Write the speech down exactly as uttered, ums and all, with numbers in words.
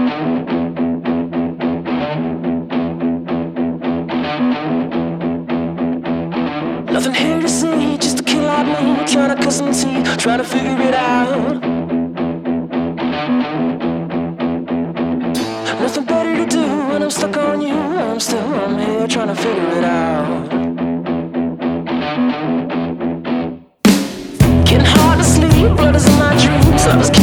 Nothing here to see, just a kid like me, trying to cut some teeth, trying to figure it out. Nothing better to do when I'm stuck on you. I'm still, I'm here trying to figure it out. Getting hard to sleep, blood is in my dreams. I was